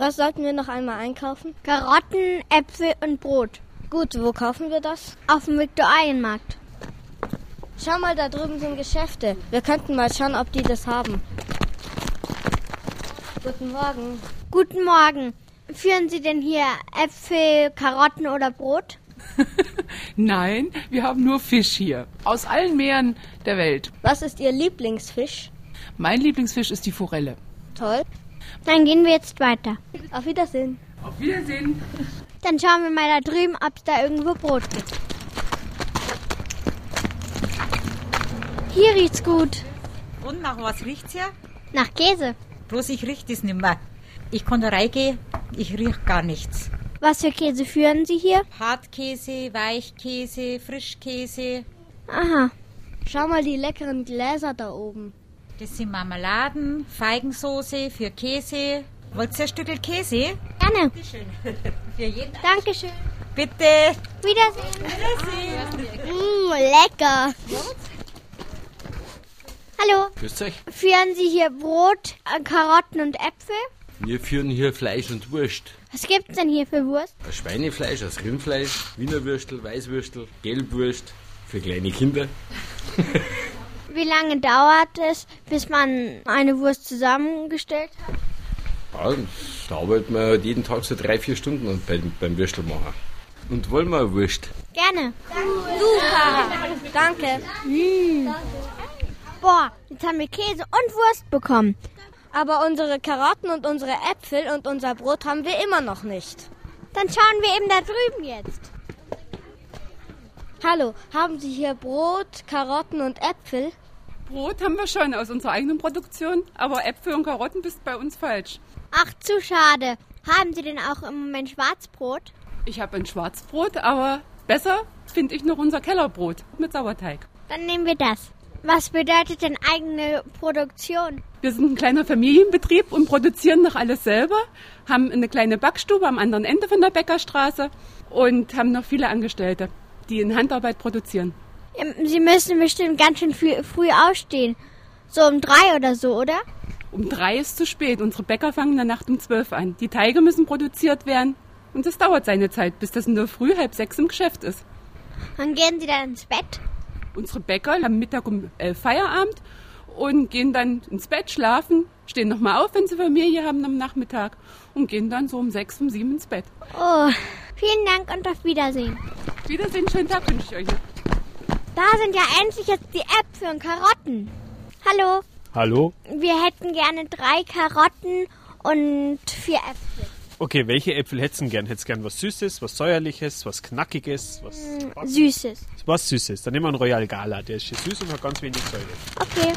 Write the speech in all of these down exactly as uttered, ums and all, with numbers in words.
Was sollten wir noch einmal einkaufen? Karotten, Äpfel und Brot. Gut, wo kaufen wir das? Auf dem Viktualienmarkt. Schau mal, da drüben sind Geschäfte. Wir könnten mal schauen, ob die das haben. Guten Morgen. Guten Morgen. Führen Sie denn hier Äpfel, Karotten oder Brot? Nein, wir haben nur Fisch hier. Aus allen Meeren der Welt. Was ist Ihr Lieblingsfisch? Mein Lieblingsfisch ist die Forelle. Toll. Dann gehen wir jetzt weiter. Auf Wiedersehen. Auf Wiedersehen. Dann schauen wir mal da drüben, ob es da irgendwo Brot gibt. Hier riecht's gut. Und nach was riecht's hier? Nach Käse. Bloß ich riech das nicht mehr. Ich kann da reingehen, ich riech gar nichts. Was für Käse führen Sie hier? Hartkäse, Weichkäse, Frischkäse. Aha. Schau mal die leckeren Gläser da oben. Das sind Marmeladen, Feigensoße für Käse. Wollt ihr ein Stück Käse? Gerne. Bitteschön. Für jeden. Dankeschön. Bitte. Wiedersehen. Wiedersehen. Mmh, lecker. Hallo. Grüß euch. Führen Sie hier Brot, äh, Karotten und Äpfel? Wir führen hier Fleisch und Wurst. Was gibt's denn hier für Wurst? Ein Schweinefleisch, ein Rindfleisch, Wiener Würstel, Weißwürstel, Gelbwurst für kleine Kinder. Wie lange dauert es, bis man eine Wurst zusammengestellt hat? Ja, da arbeiten wir halt jeden Tag so drei, vier Stunden und beim, beim Würstel machen. Und wollen wir eine Wurst? Gerne. Super. Danke. Mmh. Boah, jetzt haben wir Käse und Wurst bekommen. Aber unsere Karotten und unsere Äpfel und unser Brot haben wir immer noch nicht. Dann schauen wir eben da drüben jetzt. Hallo, haben Sie hier Brot, Karotten und Äpfel? Brot haben wir schon aus unserer eigenen Produktion, aber Äpfel und Karotten bist bei uns falsch. Ach, zu schade. Haben Sie denn auch im Moment Schwarzbrot? Ich habe ein Schwarzbrot, aber besser finde ich noch unser Kellerbrot mit Sauerteig. Dann nehmen wir das. Was bedeutet denn eigene Produktion? Wir sind ein kleiner Familienbetrieb und produzieren noch alles selber, haben eine kleine Backstube am anderen Ende von der Bäckerstraße und haben noch viele Angestellte, die in Handarbeit produzieren. Sie müssen bestimmt ganz schön früh, früh aufstehen. So um drei oder so, oder? Um drei ist zu spät. Unsere Bäcker fangen in der Nacht um zwölf an. Die Teige müssen produziert werden und das dauert seine Zeit, bis das in der Früh halb sechs im Geschäft ist. Dann gehen Sie dann ins Bett? Unsere Bäcker haben Mittag um elf Feierabend und gehen dann ins Bett, schlafen, stehen nochmal auf, wenn sie Familie haben am Nachmittag und gehen dann so um sechs, um sieben ins Bett. Oh, vielen Dank und auf Wiedersehen. Wiedersehen, schönen Tag wünsche ich euch noch. Da sind ja endlich jetzt die Äpfel und Karotten. Hallo. Hallo? Wir hätten gerne drei Karotten und vier Äpfel. Okay, welche Äpfel hättest du gern? Hättest du gern was Süßes, was Säuerliches, was Knackiges? Was, mm, Süßes. Was Süßes. Dann nehmen wir einen Royal Gala. Der ist schön süß und hat ganz wenig Säure. Okay.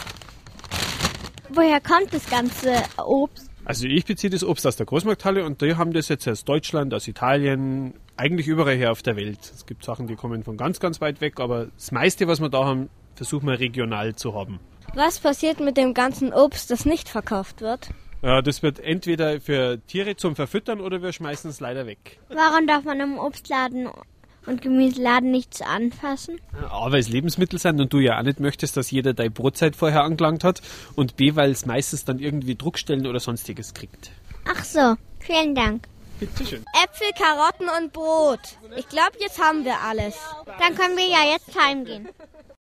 Woher kommt das ganze Obst? Also ich beziehe das Obst aus der Großmarkthalle und die haben das jetzt aus Deutschland, aus Italien, eigentlich überall her auf der Welt. Es gibt Sachen, die kommen von ganz, ganz weit weg, aber das meiste, was wir da haben, versuchen wir regional zu haben. Was passiert mit dem ganzen Obst, das nicht verkauft wird? Ja, das wird entweder für Tiere zum Verfüttern oder wir schmeißen es leider weg. Warum darf man im Obstladen und Gemüseladen nichts anfassen? A, weil es Lebensmittel sind und du ja auch nicht möchtest, dass jeder deine Brotzeit vorher angelangt hat. Und B, weil es meistens dann irgendwie Druckstellen oder sonstiges kriegt. Ach so, vielen Dank. Bitteschön. Äpfel, Karotten und Brot. Ich glaube, jetzt haben wir alles. Dann können wir ja jetzt heimgehen.